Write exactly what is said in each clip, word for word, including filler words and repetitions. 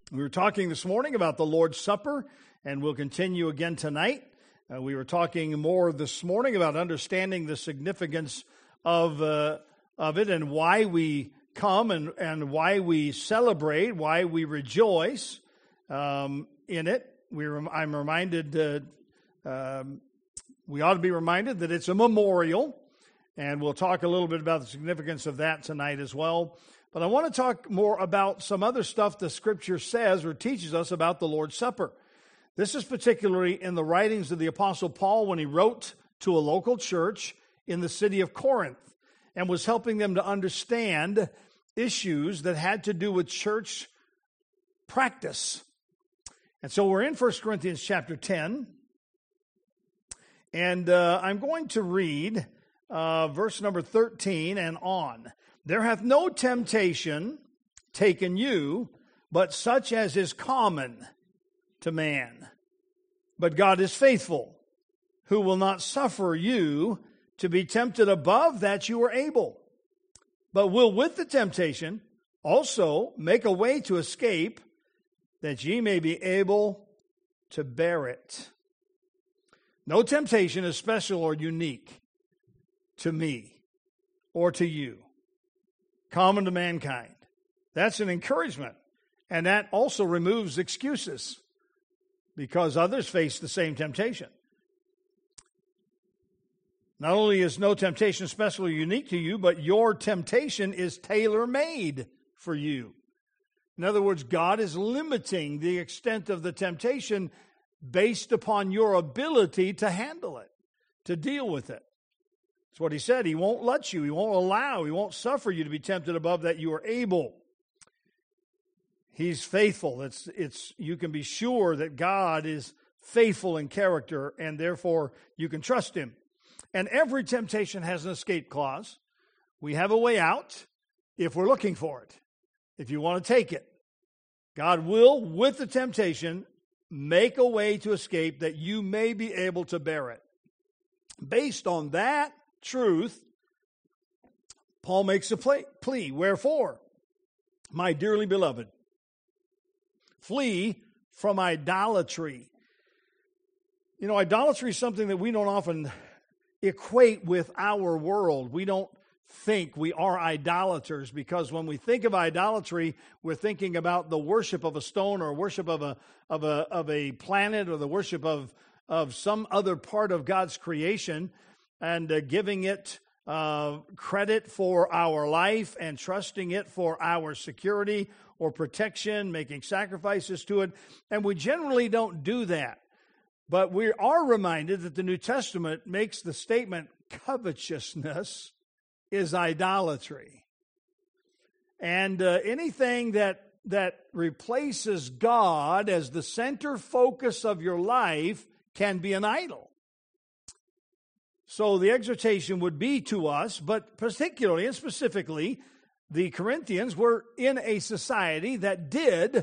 We were talking this morning about the Lord's Supper, and we'll continue again tonight. Uh, we were talking more this morning about understanding the significance of uh, of it and why we come and, and why we celebrate, why we rejoice um, in it. We rem- I'm reminded, uh, um, we ought to be reminded that it's a memorial, and we'll talk a little bit about the significance of that tonight as well. But I want to talk more about some other stuff the Scripture says or teaches us about the Lord's Supper. This is particularly in the writings of the Apostle Paul when he wrote to a local church in the city of Corinth and was helping them to understand issues that had to do with church practice. And so we're in First Corinthians chapter ten, and uh, I'm going to read uh, verse number thirteen and on. There hath no temptation taken you, but such as is common to man. But God is faithful, who will not suffer you to be tempted above that you are able, but will with the temptation also make a way to escape, that ye may be able to bear it. No temptation is special or unique to me or to you. Common to mankind. That's an encouragement. And that also removes excuses because others face the same temptation. Not only is no temptation special or unique to you, but your temptation is tailor-made for you. In other words, God is limiting the extent of the temptation based upon your ability to handle it, to deal with it. That's what he said. He won't let you. He won't allow. He won't suffer you to be tempted above that you are able. He's faithful. It's, it's, you can be sure that God is faithful in character, and therefore you can trust him. And every temptation has an escape clause. We have a way out if we're looking for it, if you want to take it. God will, with the temptation, make a way to escape that you may be able to bear it. Based on that truth, Paul makes a plea. Wherefore, my dearly beloved, flee from idolatry. You know, idolatry is something that we don't often equate with our world. We don't think we are idolaters because when we think of idolatry, we're thinking about the worship of a stone or worship of a of a of a planet or the worship of of some other part of God's creation, and uh, giving it uh, credit for our life and trusting it for our security or protection, making sacrifices to it. And we generally don't do that. But we are reminded that the New Testament makes the statement, covetousness is idolatry. And uh, anything that, that replaces God as the center focus of your life can be an idol. So the exhortation would be to us, but particularly and specifically, the Corinthians were in a society that did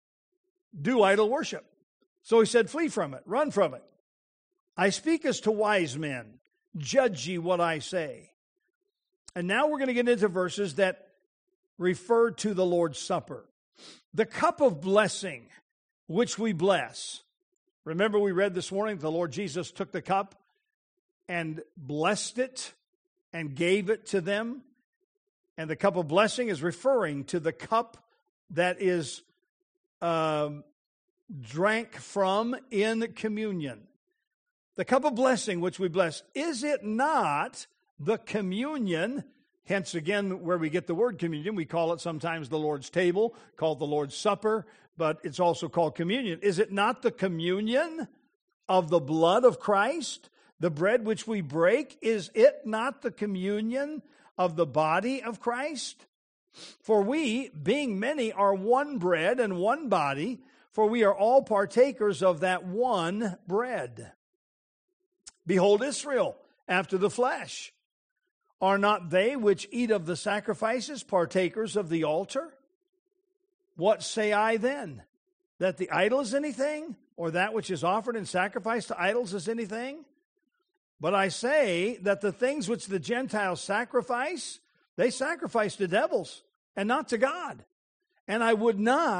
do idol worship. So he said, flee from it, run from it. I speak as to wise men, judge ye what I say. And now we're going to get into verses that refer to the Lord's Supper. The cup of blessing, which we bless. Remember we read this morning, the Lord Jesus took the cup and blessed it and gave it to them. And the cup of blessing is referring to the cup that is um, drank from in communion. The cup of blessing which we bless, is it not the communion? Hence again, where we get the word communion, we call it sometimes the Lord's table, called the Lord's Supper, but it's also called communion. Is it not the communion of the blood of Christ? The bread which we break, is it not the communion of the body of Christ? For we, being many, are one bread and one body, for we are all partakers of that one bread. Behold Israel after the flesh. Are not they which eat of the sacrifices partakers of the altar? What say I then? That the idol is anything, or that which is offered in sacrifice to idols is anything? But I say that the things which the Gentiles sacrifice, they sacrifice to devils and not to God. And I would not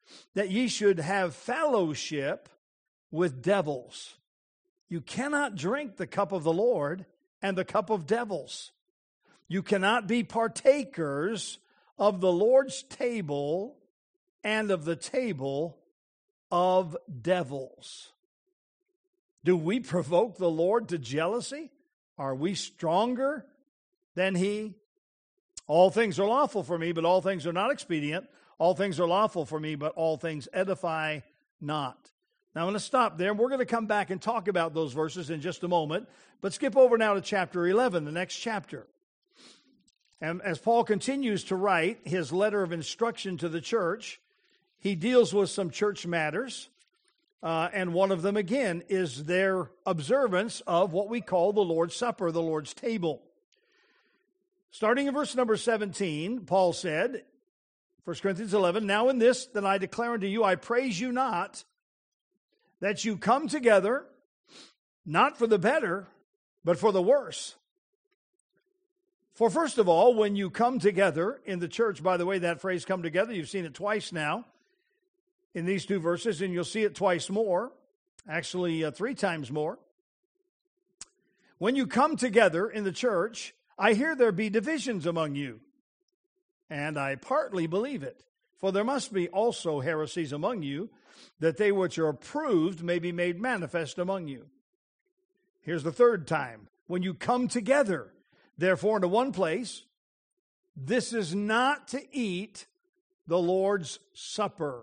that ye should have fellowship with devils. You cannot drink the cup of the Lord and the cup of devils. You cannot be partakers of the Lord's table and of the table of devils. Do we provoke the Lord to jealousy? Are we stronger than He? All things are lawful for me, but all things are not expedient. All things are lawful for me, but all things edify not. Now I'm going to stop there. We're going to come back and talk about those verses in just a moment. But skip over now to chapter eleven, the next chapter. And as Paul continues to write his letter of instruction to the church, he deals with some church matters. Uh, and one of them, again, is their observance of what we call the Lord's Supper, the Lord's table. Starting in verse number seventeen, Paul said, First Corinthians eleven, now in this that I declare unto you, I praise you not, that you come together, not for the better, but for the worse. For first of all, when you come together in the church, by the way, that phrase come together, you've seen it twice now in these two verses, and you'll see it twice more, actually uh, three times more. When you come together in the church, I hear there be divisions among you, and I partly believe it. For there must be also heresies among you, that they which are approved may be made manifest among you. Here's the third time. When you come together, therefore, into one place, this is not to eat the Lord's Supper.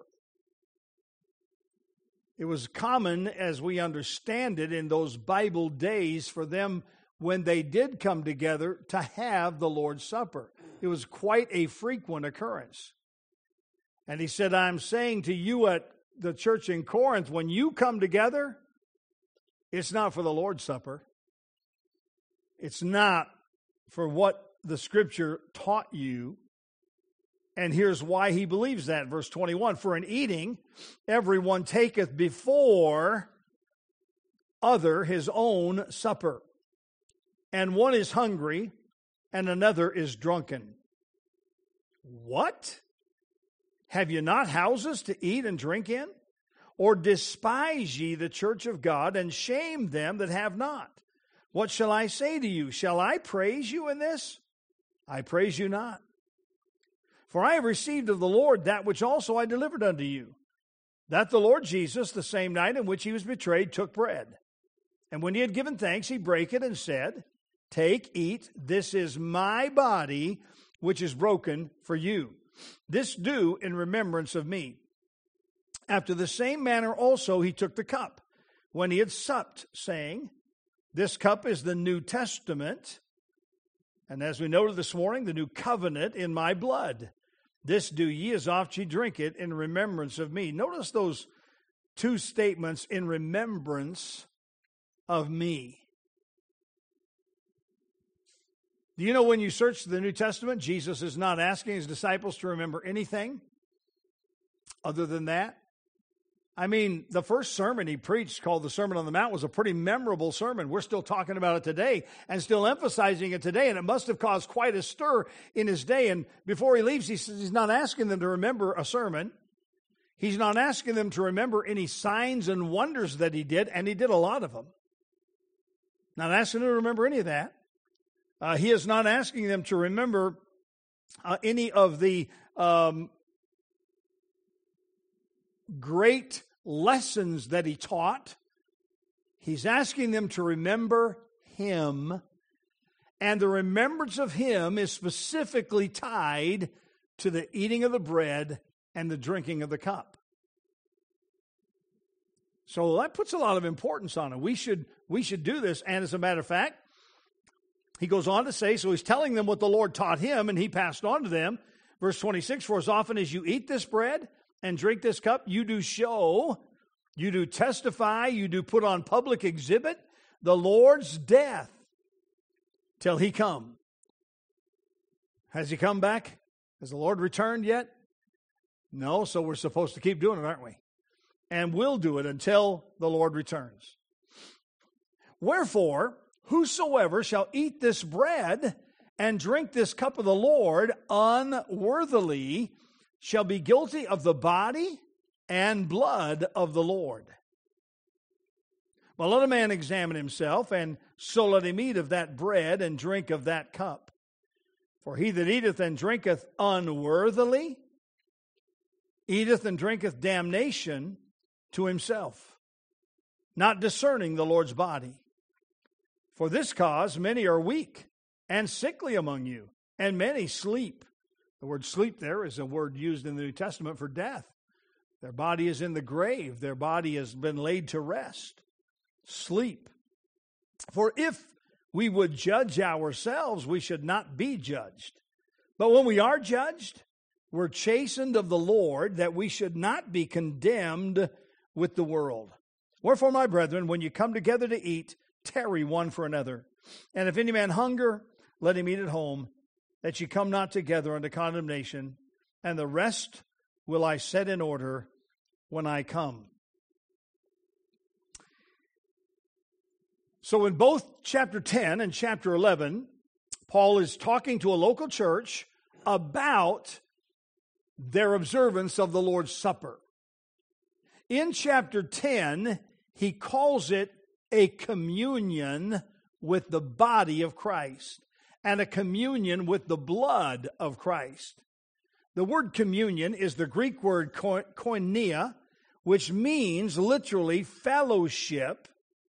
It was common, as we understand it, in those Bible days for them, when they did come together, to have the Lord's Supper. It was quite a frequent occurrence. And he said, I'm saying to you at the church in Corinth, when you come together, it's not for the Lord's Supper. It's not for what the Scripture taught you. And here's why he believes that. Verse twenty-one, for in eating, everyone taketh before other his own supper. And one is hungry, and another is drunken. What? Have ye not houses to eat and drink in? Or despise ye the church of God, and shame them that have not? What shall I say to you? Shall I praise you in this? I praise you not. For I have received of the Lord that which also I delivered unto you, that the Lord Jesus, the same night in which he was betrayed, took bread. And when he had given thanks, he brake it and said, take, eat, this is my body, which is broken for you. This do in remembrance of me. After the same manner also he took the cup, when he had supped, saying, this cup is the New Testament, and as we noted this morning, the new covenant in my blood. This do ye as oft ye drink it in remembrance of me. Notice those two statements, in remembrance of me. Do you know when you search the New Testament, Jesus is not asking his disciples to remember anything other than that? I mean, the first sermon he preached, called the Sermon on the Mount, was a pretty memorable sermon. We're still talking about it today and still emphasizing it today, and it must have caused quite a stir in his day. And before he leaves, he says he's not asking them to remember a sermon. He's not asking them to remember any signs and wonders that he did, and he did a lot of them. Not asking them to remember any of that. Uh, he is not asking them to remember uh, any of the um, great lessons that he taught. He's asking them to remember him, and the remembrance of him is specifically tied to the eating of the bread and the drinking of the cup. So that puts a lot of importance on it. We should, we should do this, and as a matter of fact, he goes on to say, so he's telling them what the Lord taught him, and he passed on to them. Verse twenty-six, for as often as you eat this bread and drink this cup, you do show, you do testify, you do put on public exhibit the Lord's death till he come. Has he come back? Has the Lord returned yet? No, so we're supposed to keep doing it, aren't we? And we'll do it until the Lord returns. Wherefore, whosoever shall eat this bread and drink this cup of the Lord unworthily shall be guilty of the body and blood of the Lord. Well, let a man examine himself, and so let him eat of that bread and drink of that cup. For he that eateth and drinketh unworthily eateth and drinketh damnation to himself, not discerning the Lord's body. For this cause many are weak and sickly among you, and many sleep. The word sleep there is a word used in the New Testament for death. Their body is in the grave. Their body has been laid to rest. Sleep. For if we would judge ourselves, we should not be judged. But when we are judged, we're chastened of the Lord, that we should not be condemned with the world. Wherefore, my brethren, when you come together to eat, tarry one for another. And if any man hunger, let him eat at home, that ye come not together unto condemnation. And the rest will I set in order when I come. So in both chapter ten and chapter eleven, Paul is talking to a local church about their observance of the Lord's Supper. In chapter ten, he calls it a communion with the body of Christ and a communion with the blood of Christ. The word communion is the Greek word koinonia, which means literally fellowship,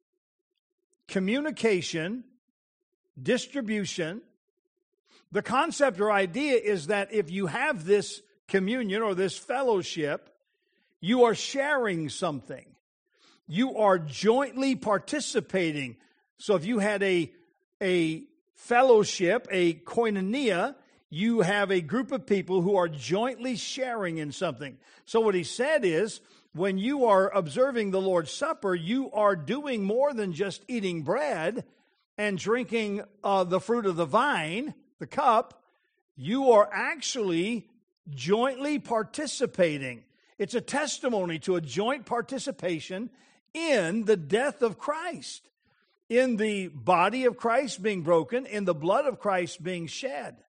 communication, distribution. The concept or idea is that if you have this communion or this fellowship, you are sharing something. You are jointly participating. So if you had a, a fellowship, a koinonia, you have a group of people who are jointly sharing in something. So what he said is, when you are observing the Lord's Supper, you are doing more than just eating bread and drinking uh, the fruit of the vine, the cup. You are actually jointly participating. It's a testimony to a joint participation in the death of Christ, in the body of Christ being broken, in the blood of Christ being shed.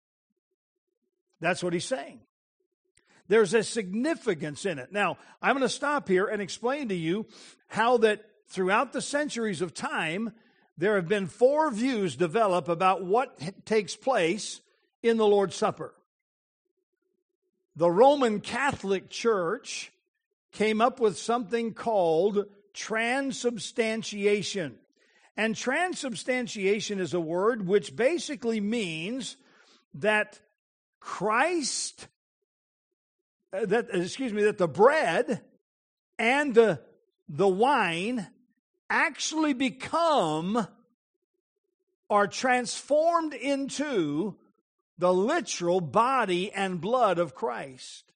That's what he's saying. There's a significance in it. Now, I'm going to stop here and explain to you how that throughout the centuries of time, there have been four views develop about what takes place in the Lord's Supper. The Roman Catholic Church came up with something called transubstantiation. And transubstantiation is a word which basically means that Christ, that excuse me, that the bread and the, the wine actually become, are transformed into the literal body and blood of Christ.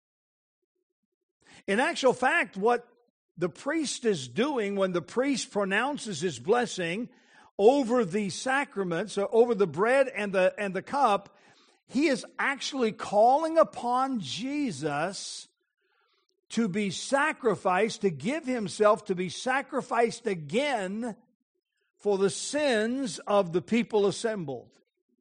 In actual fact, what the priest is doing when the priest pronounces his blessing over the sacraments, or over the bread and the, and the cup, he is actually calling upon Jesus to be sacrificed, to give himself to be sacrificed again for the sins of the people assembled.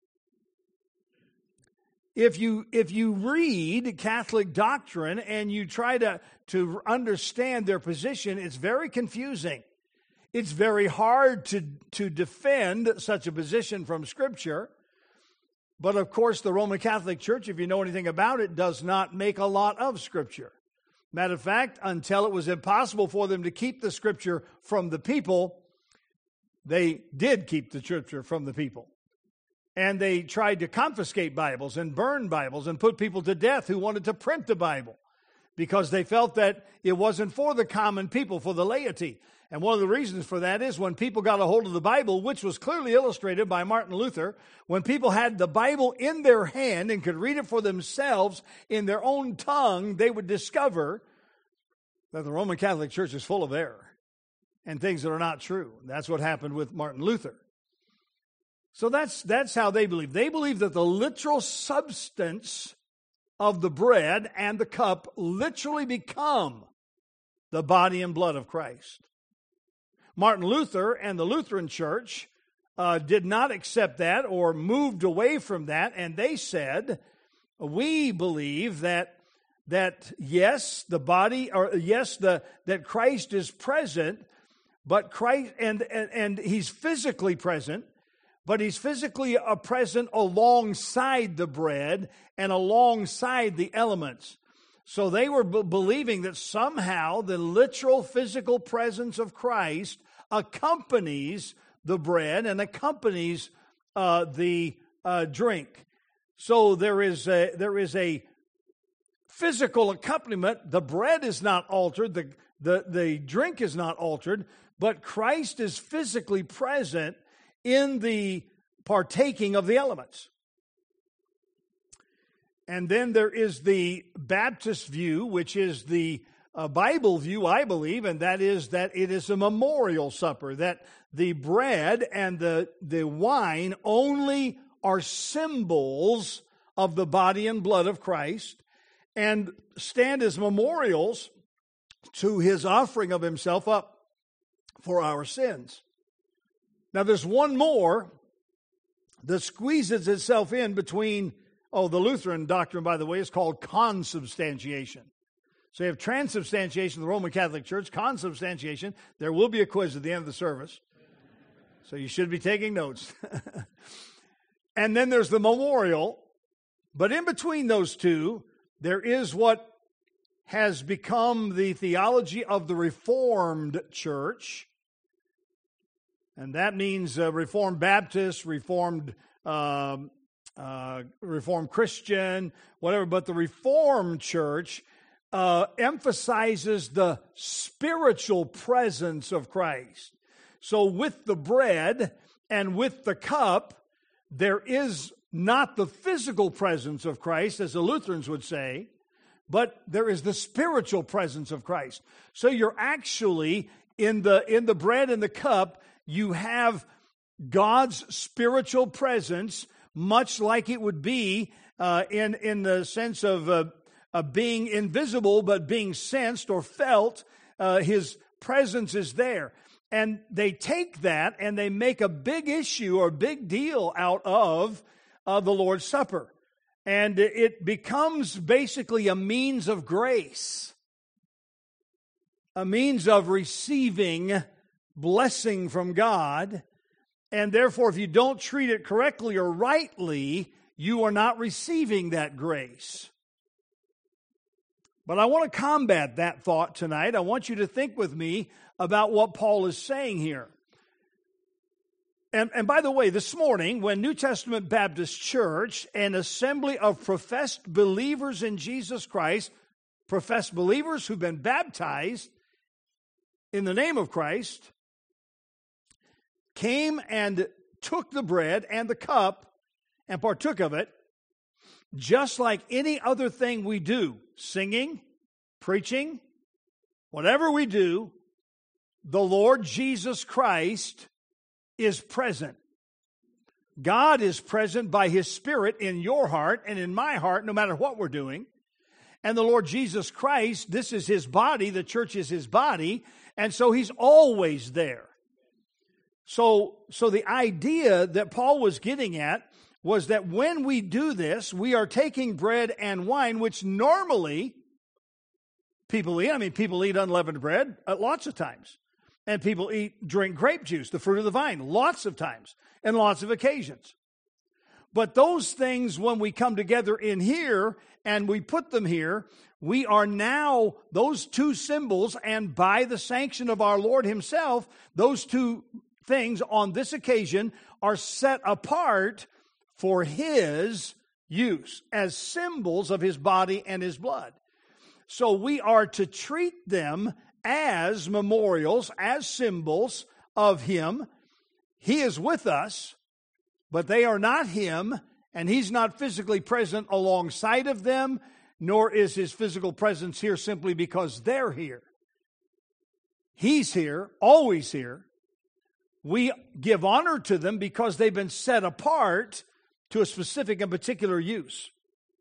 If you, if you read Catholic doctrine and you try to, to understand their position, it's very confusing. It's very hard to, to defend such a position from Scripture. But of course, the Roman Catholic Church, if you know anything about it, does not make a lot of Scripture. Matter of fact, until it was impossible for them to keep the Scripture from the people, they did keep the Scripture from the people. And they tried to confiscate Bibles and burn Bibles and put people to death who wanted to print the Bible because they felt that it wasn't for the common people, for the laity. And one of the reasons for that is when people got a hold of the Bible, which was clearly illustrated by Martin Luther, when people had the Bible in their hand and could read it for themselves in their own tongue, they would discover that the Roman Catholic Church is full of error and things that are not true. That's what happened with Martin Luther. So that's, that's how they believe. They believe that the literal substance of the bread and the cup literally become the body and blood of Christ. Martin Luther and the Lutheran Church uh, did not accept that or moved away from that, and they said, we believe that that yes, the body, or yes, the that Christ is present, but Christ, and, and, and he's physically present, but he's physically uh, present alongside the bread and alongside the elements. So they were b- believing that somehow the literal physical presence of Christ accompanies the bread and accompanies uh, the uh, drink. So there is a, there is a physical accompaniment. The bread is not altered, the, the, the drink is not altered, but Christ is physically present in the partaking of the elements. And then there is the Baptist view, which is the uh, Bible view, I believe, and that is that it is a memorial supper, that the bread and the, the wine only are symbols of the body and blood of Christ and stand as memorials to his offering of himself up for our sins. Now there's one more that squeezes itself in between, oh, the Lutheran doctrine, by the way, is called consubstantiation. So you have transubstantiation in the Roman Catholic Church, consubstantiation. There will be a quiz at the end of the service, so you should be taking notes. And then there's the memorial, but in between those two, there is what has become the theology of the Reformed Church. And that means uh, Reformed Baptist, Reformed um, uh, Reformed Christian, whatever. But the Reformed Church uh, emphasizes the spiritual presence of Christ. So with the bread and with the cup, there is not the physical presence of Christ, as the Lutherans would say, but there is the spiritual presence of Christ. So you're actually, in the in the bread and the cup, you have God's spiritual presence, much like it would be uh, in, in the sense of, uh, of being invisible, but being sensed or felt. Uh, his presence is there. And they take that and they make a big issue or big deal out of uh, the Lord's Supper. And it becomes basically a means of grace, a means of receiving blessing from God. And therefore, if you don't treat it correctly or rightly, you are not receiving that grace. But I want to combat that thought tonight. I want you to think with me about what Paul is saying here. And, and by the way, this morning, when New Testament Baptist Church, an assembly of professed believers in Jesus Christ, professed believers who've been baptized in the name of Christ, came and took the bread and the cup and partook of it, just like any other thing we do, singing, preaching, whatever we do, the Lord Jesus Christ is present. God is present by His Spirit in your heart and in my heart, no matter what we're doing. And the Lord Jesus Christ, this is His body, the church is His body, and so He's always there. So, so the idea that Paul was getting at was that when we do this, we are taking bread and wine, which normally people eat. I mean, people eat unleavened bread uh, lots of times. And people eat, drink grape juice, the fruit of the vine, lots of times and lots of occasions. But those things, when we come together in here and we put them here, we are now, those two symbols, and by the sanction of our Lord Himself, those two things on this occasion are set apart for His use as symbols of His body and His blood. So we are to treat them as memorials, as symbols of Him. He is with us, but they are not Him, and He's not physically present alongside of them, nor is His physical presence here simply because they're here. He's here, always here. We give honor to them because they've been set apart to a specific and particular use.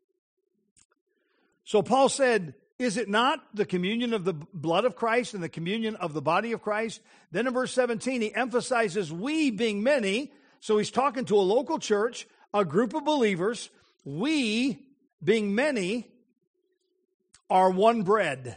So Paul said, is it not the communion of the blood of Christ and the communion of the body of Christ? Then in verse seventeen, he emphasizes we being many. So he's talking to a local church, a group of believers. We being many are one bread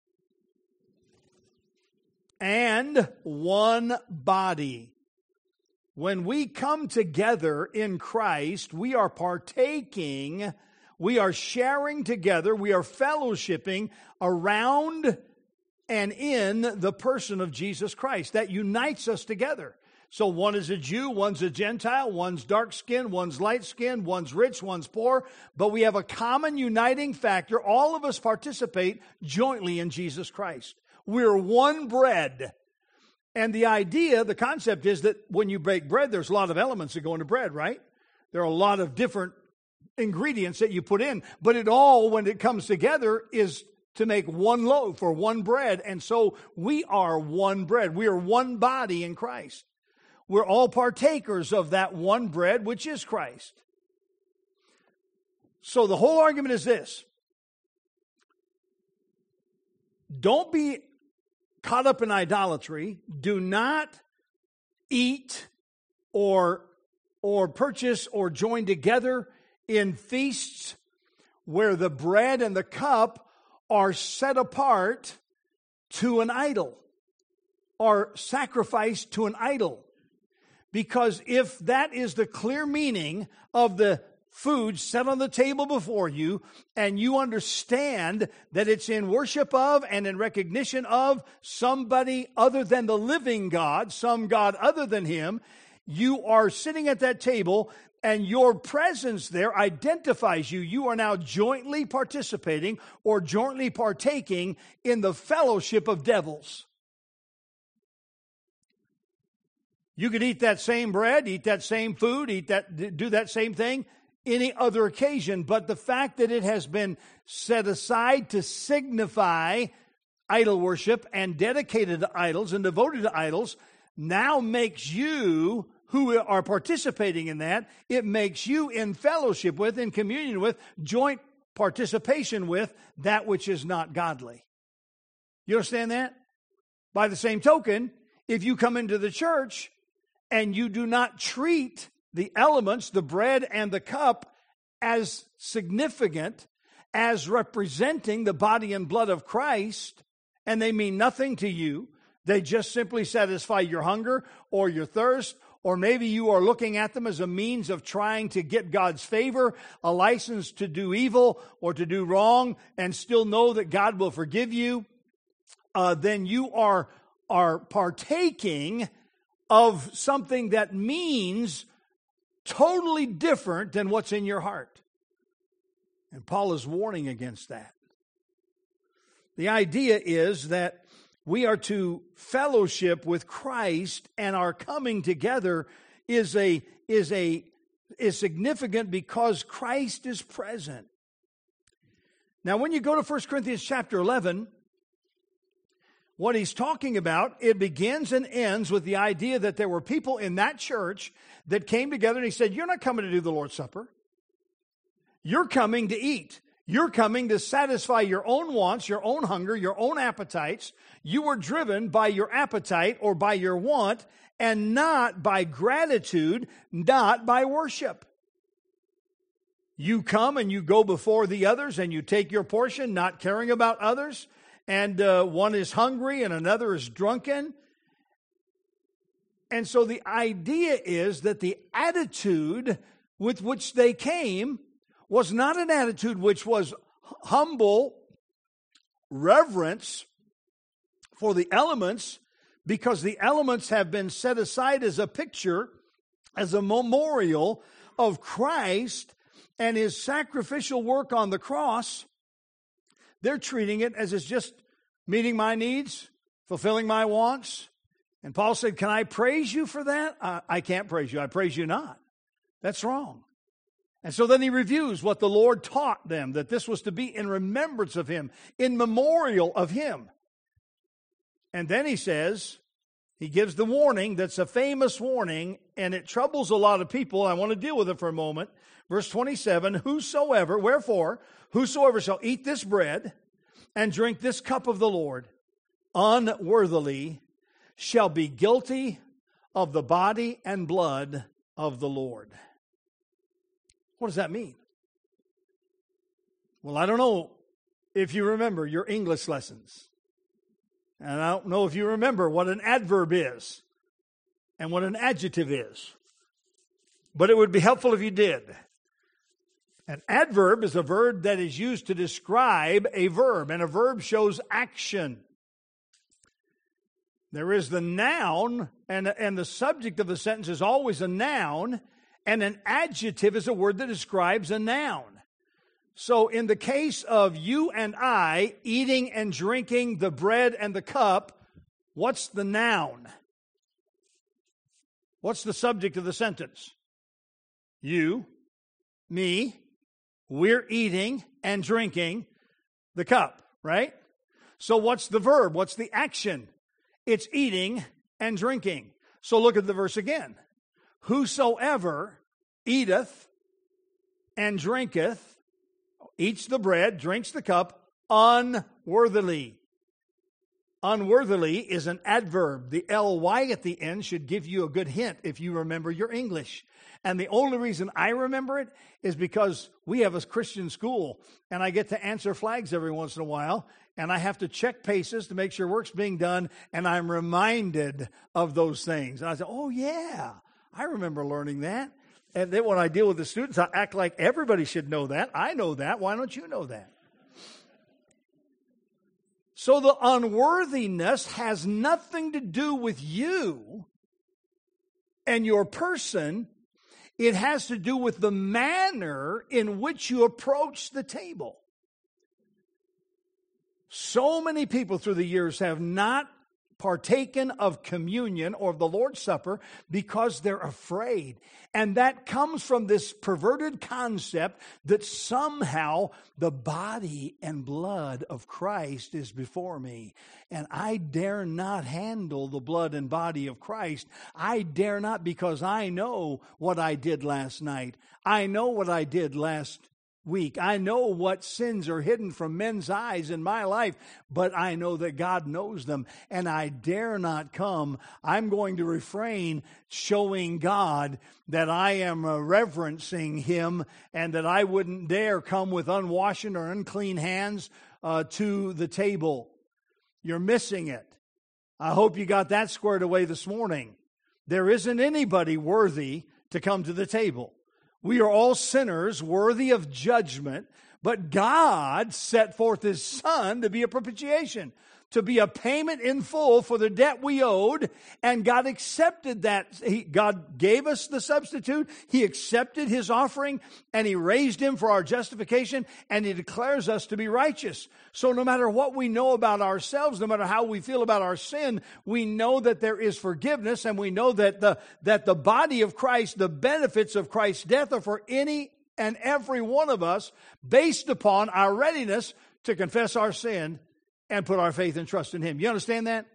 and one body. When we come together in Christ, we are partaking, we are sharing together, we are fellowshipping around and in the person of Jesus Christ. That unites us together. So one is a Jew, one's a Gentile, one's dark-skinned, one's light-skinned, one's rich, one's poor, but we have a common uniting factor. All of us participate jointly in Jesus Christ. We're one bread. And the idea, the concept is that when you bake bread, there's a lot of elements that go into bread, right? There are a lot of different ingredients that you put in, but it all, when it comes together, is to make one loaf or one bread. And so we are one bread. We are one body in Christ. We're all partakers of that one bread, which is Christ. So the whole argument is this. Don't be caught up in idolatry. Do not eat or, or purchase or join together in feasts where the bread and the cup are set apart to an idol, or sacrificed to an idol. Because if that is the clear meaning of the food set on the table before you, and you understand that it's in worship of and in recognition of somebody other than the living God, some God other than Him, you are sitting at that table, and your presence there identifies you. You are now jointly participating or jointly partaking in the fellowship of devils. You could eat that same bread, eat that same food, eat that, do that same thing any other occasion, but the fact that it has been set aside to signify idol worship and dedicated to idols and devoted to idols now makes you, who are participating in that, it makes you in fellowship with, in communion with, joint participation with that which is not godly. You understand that? By the same token, if you come into the church and you do not treat the elements, the bread and the cup, as significant, as representing the body and blood of Christ, and they mean nothing to you, they just simply satisfy your hunger or your thirst, or maybe you are looking at them as a means of trying to get God's favor, a license to do evil or to do wrong, and still know that God will forgive you, uh, then you are, are partaking of something that means totally different than what's in your heart. And Paul is warning against that. The idea is that we are to fellowship with Christ, and our coming together is a is a is significant because Christ is present. Now, when you go to First Corinthians chapter eleven, what he's talking about, it begins and ends with the idea that there were people in that church that came together, and he said, you're not coming to do the Lord's Supper. You're coming to eat. You're coming to satisfy your own wants, your own hunger, your own appetites. You were driven by your appetite or by your want, and not by gratitude, not by worship. You come and you go before the others and you take your portion, not caring about others. And uh, one is hungry and another is drunken. And so the idea is that the attitude with which they came was not an attitude which was humble reverence for the elements, because the elements have been set aside as a picture, as a memorial of Christ and His sacrificial work on the cross. They're treating it as it's just meeting my needs, fulfilling my wants. And Paul said, can I praise you for that? I, I can't praise you. I praise you not. That's wrong. And so then he reviews what the Lord taught them, that this was to be in remembrance of Him, in memorial of Him. And then he says, he gives the warning that's a famous warning, and it troubles a lot of people. I want to deal with it for a moment. Verse twenty-seven, whosoever, wherefore, whosoever shall eat this bread and drink this cup of the Lord unworthily shall be guilty of the body and blood of the Lord. What does that mean? Well, I don't know if you remember your English lessons. And I don't know if you remember what an adverb is and what an adjective is. But it would be helpful if you did. An adverb is a verb that is used to describe a verb, and a verb shows action. There is the noun, and, and the subject of the sentence is always a noun, and an adjective is a word that describes a noun. So in the case of you and I eating and drinking the bread and the cup, what's the noun? What's the subject of the sentence? You, me, we're eating and drinking the cup, right? So what's the verb? What's the action? It's eating and drinking. So look at the verse again. Whosoever eateth and drinketh, eats the bread, drinks the cup, unworthily. Unworthily is an adverb. The ly at the end should give you a good hint if you remember your English. And the only reason I remember it is because we have a Christian school, and I get to answer flags every once in a while, and I have to check paces to make sure work's being done, and I'm reminded of those things. And I say, oh yeah, I remember learning that. And then when I deal with the students, I act like everybody should know that. I know that. Why don't you know that? So the unworthiness has nothing to do with you and your person. It has to do with the manner in which you approach the table. So many people through the years have not partaken of communion or of the Lord's Supper because they're afraid. And that comes from this perverted concept that somehow the body and blood of Christ is before me. And I dare not handle the blood and body of Christ. I dare not, because I know what I did last night. I know what I did last week. I know what sins are hidden from men's eyes in my life, but I know that God knows them, and I dare not come. I'm going to refrain, showing God that I am uh, reverencing Him, and that I wouldn't dare come with unwashed or unclean hands uh, to the table. You're missing it. I hope you got that squared away this morning. There isn't anybody worthy to come to the table. We are all sinners worthy of judgment, but God set forth His Son to be a propitiation, to be a payment in full for the debt we owed, and God accepted that. He, God gave us the substitute, He accepted His offering, and He raised Him for our justification, and He declares us to be righteous. So no matter what we know about ourselves, no matter how we feel about our sin, we know that there is forgiveness, and we know that the, that the body of Christ, the benefits of Christ's death are for any and every one of us based upon our readiness to confess our sin and put our faith and trust in Him. You understand that?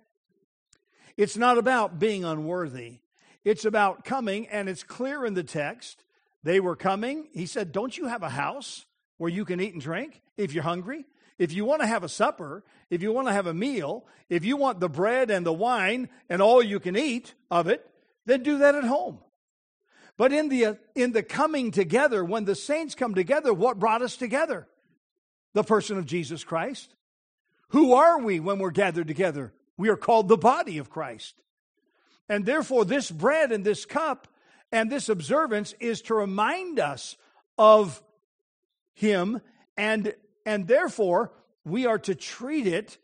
It's not about being unworthy. It's about coming, and it's clear in the text. They were coming. He said, don't you have a house where you can eat and drink if you're hungry? If you want to have a supper, if you want to have a meal, if you want the bread and the wine and all you can eat of it, then do that at home. But in the, in the coming together, when the saints come together, what brought us together? The person of Jesus Christ. Who are we when we're gathered together? We are called the body of Christ. And therefore, this bread and this cup and this observance is to remind us of Him, and, and therefore, we are to treat it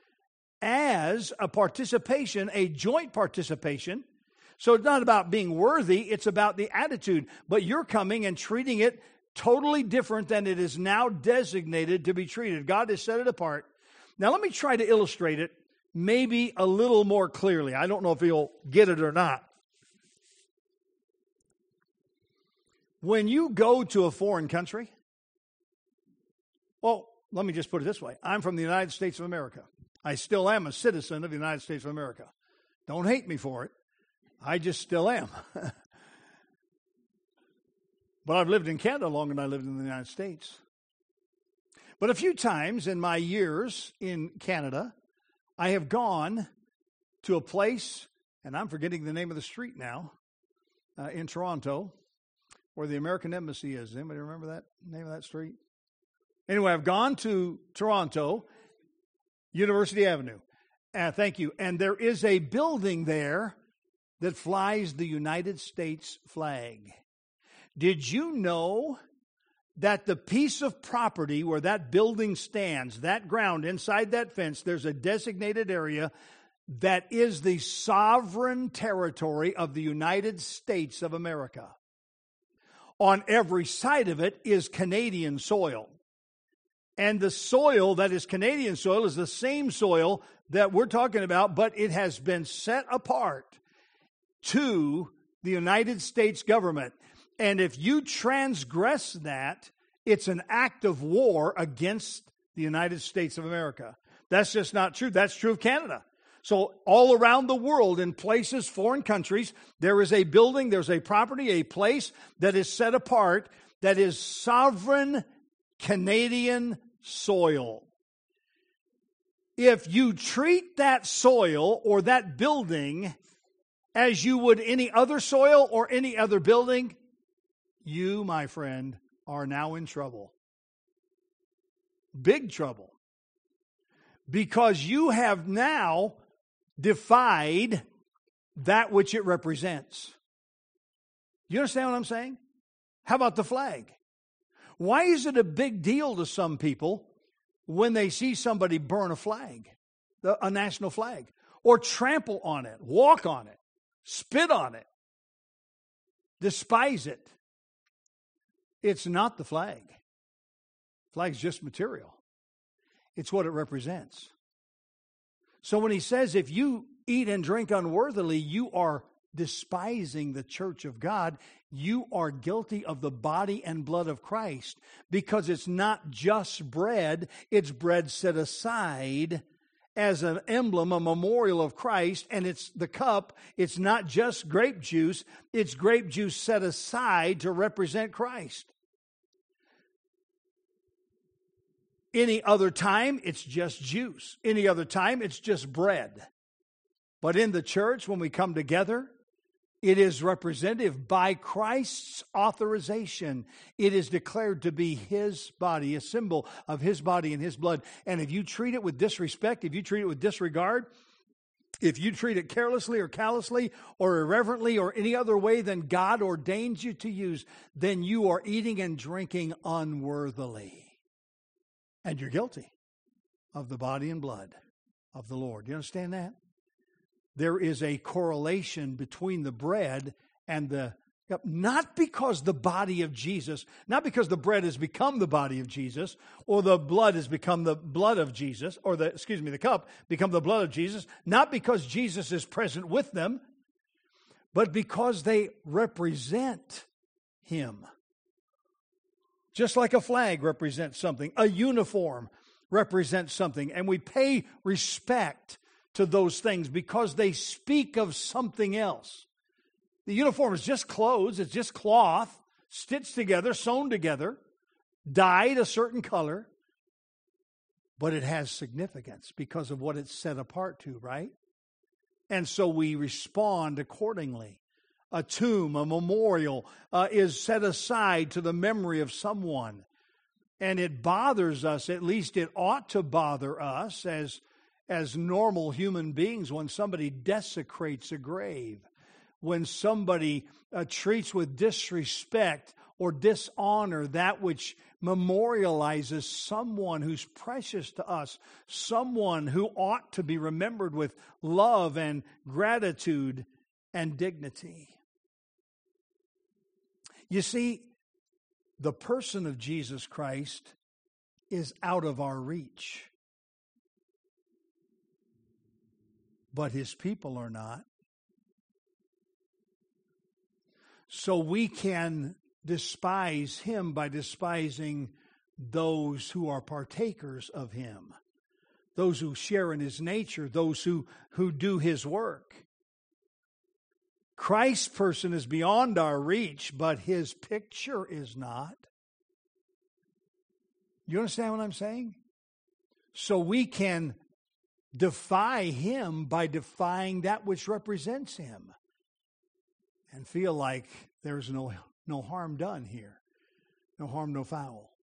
as a participation, a joint participation. So it's not about being worthy, it's about the attitude. But you're coming and treating it totally different than it is now designated to be treated. God has set it apart. Now, let me try to illustrate it maybe a little more clearly. I don't know if you'll get it or not. When you go to a foreign country, well, let me just put it this way. I'm from the United States of America. I still am a citizen of the United States of America. Don't hate me for it. I just still am. But I've lived in Canada longer than I lived in the United States. But a few times in my years in Canada, I have gone to a place, and I'm forgetting the name of the street now, uh, in Toronto, where the American Embassy is. Anybody remember that name of that street? Anyway, I've gone to Toronto, University Avenue. Uh, thank you. And there is a building there that flies the United States flag. Did you know that the piece of property where that building stands, that ground inside that fence, there's a designated area that is the sovereign territory of the United States of America? On every side of it is Canadian soil. And the soil that is Canadian soil is the same soil that we're talking about, but it has been set apart to the United States government. And if you transgress that, it's an act of war against the United States of America. That's just not true. That's true of Canada. So all around the world, in places, foreign countries, there is a building, there's a property, a place that is set apart that is sovereign Canadian soil. If you treat that soil or that building as you would any other soil or any other building, you, my friend, are now in trouble. Big trouble. Because you have now defied that which it represents. You understand what I'm saying? How about the flag? Why is it a big deal to some people when they see somebody burn a flag, a national flag, or trample on it, walk on it, spit on it, despise it? It's not the flag. Flag's just material. It's what it represents. So when he says, if you eat and drink unworthily, you are despising the church of God. You are guilty of the body and blood of Christ, because it's not just bread. It's bread set aside as an emblem, a memorial of Christ. And it's the cup. It's not just grape juice. It's grape juice set aside to represent Christ. Any other time, it's just juice. Any other time, it's just bread. But in the church, when we come together, it is representative by Christ's authorization. It is declared to be His body, a symbol of His body and His blood. And if you treat it with disrespect, if you treat it with disregard, if you treat it carelessly or callously or irreverently or any other way than God ordains you to use, then you are eating and drinking unworthily. And you're guilty of the body and blood of the Lord. Do you understand that? There is a correlation between the bread and the cup. Not because the body of Jesus, not because the bread has become the body of Jesus, or the blood has become the blood of Jesus, or the, excuse me, the cup become the blood of Jesus, not because Jesus is present with them, but because they represent Him. Just like a flag represents something, a uniform represents something, and we pay respect to those things because they speak of something else. The uniform is just clothes, it's just cloth, stitched together, sewn together, dyed a certain color, but it has significance because of what it's set apart to, right? And so we respond accordingly. A tomb, a memorial uh, is set aside to the memory of someone. And it bothers us, at least it ought to bother us as, as normal human beings, when somebody desecrates a grave, when somebody uh, treats with disrespect or dishonor that which memorializes someone who's precious to us, someone who ought to be remembered with love and gratitude and dignity. You see, the person of Jesus Christ is out of our reach, but His people are not. So we can despise Him by despising those who are partakers of Him, those who share in His nature, those who, who do His work. Christ's person is beyond our reach, but His picture is not. You understand what I'm saying? So we can defy Him by defying that which represents Him and feel like there's no, no harm done here. No harm, no foul.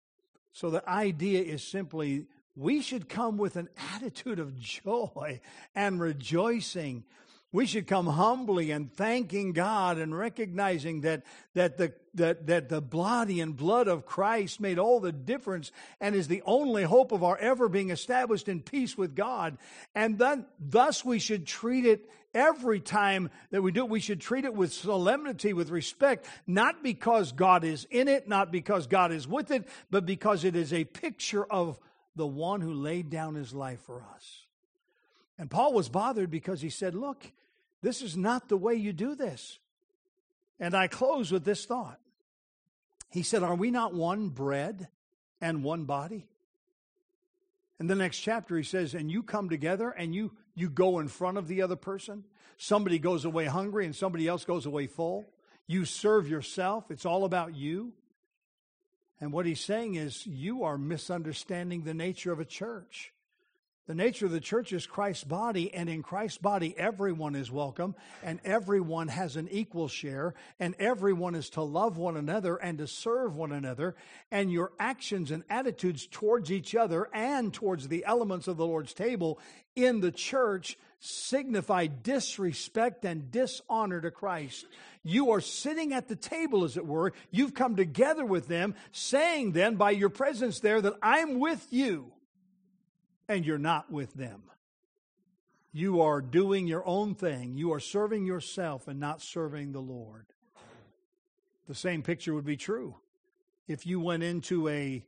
So the idea is simply we should come with an attitude of joy and rejoicing. We should come humbly and thanking God and recognizing that, that, the, that, that the body and blood of Christ made all the difference and is the only hope of our ever being established in peace with God. And then, thus we should treat it every time that we do it. We should treat it with solemnity, with respect, not because God is in it, not because God is with it, but because it is a picture of the one who laid down his life for us. And Paul was bothered because he said, look, this is not the way you do this. And I close with this thought. He said, are we not one bread and one body? In the next chapter, he says, and you come together and you, you go in front of the other person. Somebody goes away hungry and somebody else goes away full. You serve yourself. It's all about you. And what he's saying is you are misunderstanding the nature of a church. The nature of the church is Christ's body, and in Christ's body, everyone is welcome, and everyone has an equal share, and everyone is to love one another and to serve one another, and your actions and attitudes towards each other and towards the elements of the Lord's table in the church signify disrespect and dishonor to Christ. You are sitting at the table, as it were. You've come together with them, saying then by your presence there that I'm with you. And you're not with them. You are doing your own thing. You are serving yourself and not serving the Lord. The same picture would be true if you went into a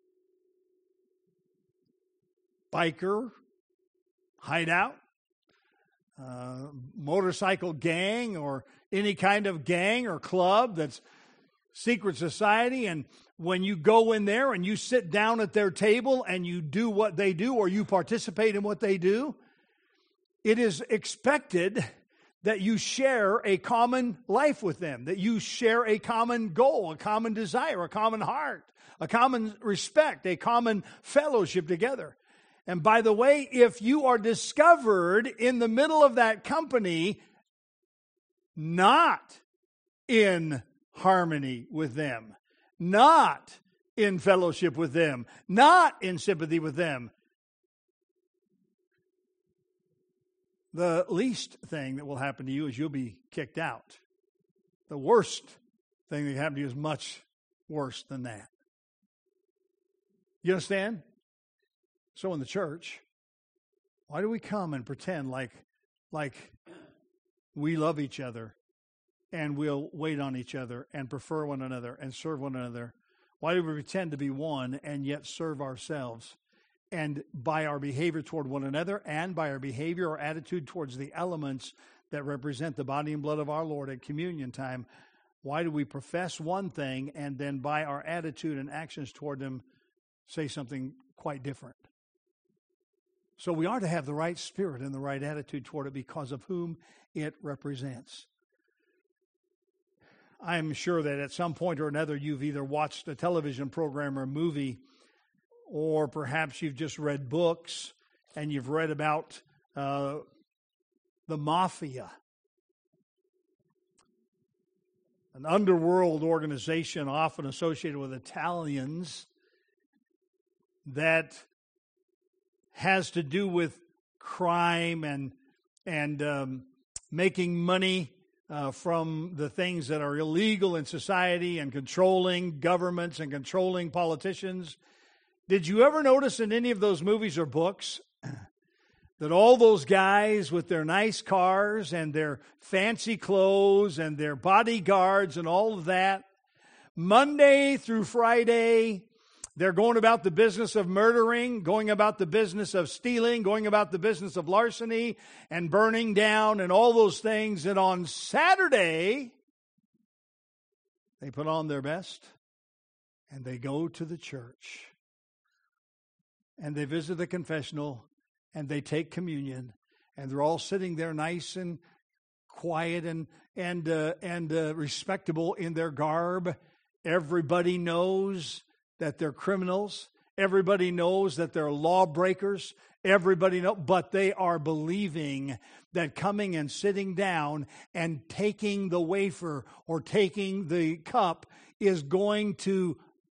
biker hideout, uh, motorcycle gang, or any kind of gang or club that's secret society, and when you go in there and you sit down at their table and you do what they do or you participate in what they do, it is expected that you share a common life with them, that you share a common goal, a common desire, a common heart, a common respect, a common fellowship together. And by the way, if you are discovered in the middle of that company, not in harmony with them, not in fellowship with them, not in sympathy with them, the least thing that will happen to you is you'll be kicked out. The worst thing that can happen to you is much worse than that. You understand? So in the church, why do we come and pretend like, like we love each other and we'll wait on each other and prefer one another and serve one another? Why do we pretend to be one and yet serve ourselves? And by our behavior toward one another and by our behavior or attitude towards the elements that represent the body and blood of our Lord at communion time, why do we profess one thing and then by our attitude and actions toward them say something quite different? So we are to have the right spirit and the right attitude toward it because of whom it represents. I'm sure that at some point or another you've either watched a television program or movie, or perhaps you've just read books and you've read about uh, the mafia, an underworld organization often associated with Italians that has to do with crime and and um, making money uh, from the things that are illegal in society and controlling governments and controlling politicians. Did you ever notice in any of those movies or books that all those guys with their nice cars and their fancy clothes and their bodyguards and all of that, Monday through Friday, they're going about the business of murdering, going about the business of stealing, going about the business of larceny and burning down and all those things. And on Saturday, they put on their best and they go to the church. And they visit the confessional, and they take communion, and they're all sitting there nice and quiet and and uh, and uh, respectable in their garb. Everybody knows that they're criminals. Everybody knows that they're lawbreakers. Everybody knows, but they are believing that coming and sitting down and taking the wafer or taking the cup is going to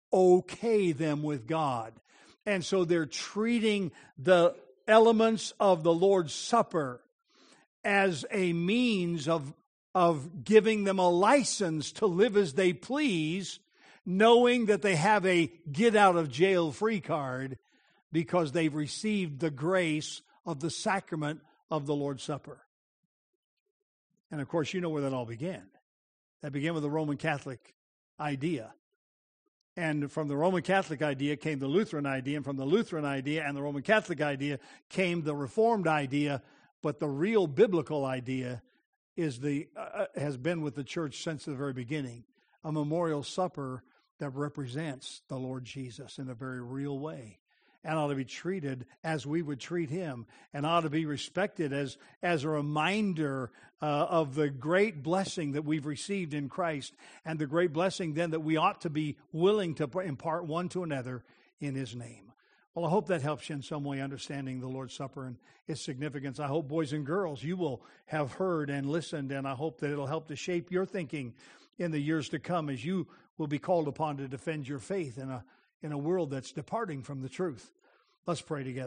okay them with God. And so they're treating the elements of the Lord's Supper as a means of, of giving them a license to live as they please, knowing that they have a get-out-of-jail-free card because they've received the grace of the sacrament of the Lord's Supper. And, of course, you know where that all began. That began with the Roman Catholic idea. And from the Roman Catholic idea came the Lutheran idea, and from the Lutheran idea and the Roman Catholic idea came the Reformed idea. But the real biblical idea is the uh, has been with the church since the very beginning, a memorial supper that represents the Lord Jesus in a very real way, and ought to be treated as we would treat him, and ought to be respected as, as a reminder uh, of the great blessing that we've received in Christ, and the great blessing then that we ought to be willing to impart one to another in his name. Well, I hope that helps you in some way understanding the Lord's Supper and its significance. I hope, boys and girls, you will have heard and listened, and I hope that it'll help to shape your thinking in the years to come as you will be called upon to defend your faith in a in a world that's departing from the truth. Let's pray together.